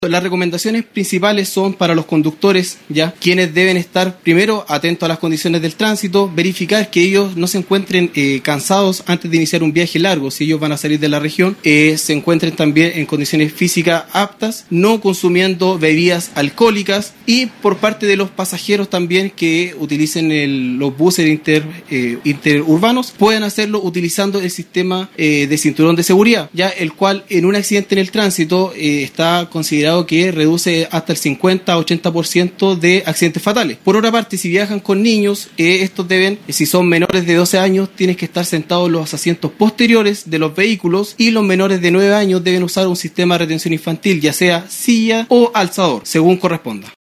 Las recomendaciones principales son para los conductores, ya quienes deben estar primero atentos a las condiciones del tránsito, verificar que ellos no se encuentren cansados antes de iniciar un viaje largo, si ellos van a salir de la región, se encuentren también en condiciones físicas aptas, no consumiendo bebidas alcohólicas, y por parte de los pasajeros también que utilicen los buses interurbanos, pueden hacerlo utilizando el sistema de cinturón de seguridad, ya el cual en un accidente en el tránsito está considerado que reduce hasta el 50-80% de accidentes fatales. Por otra parte, si viajan con niños, estos deben, si son menores de 12 años, tienen que estar sentados en los asientos posteriores de los vehículos, y los menores de 9 años deben usar un sistema de retención infantil, ya sea silla o alzador, según corresponda.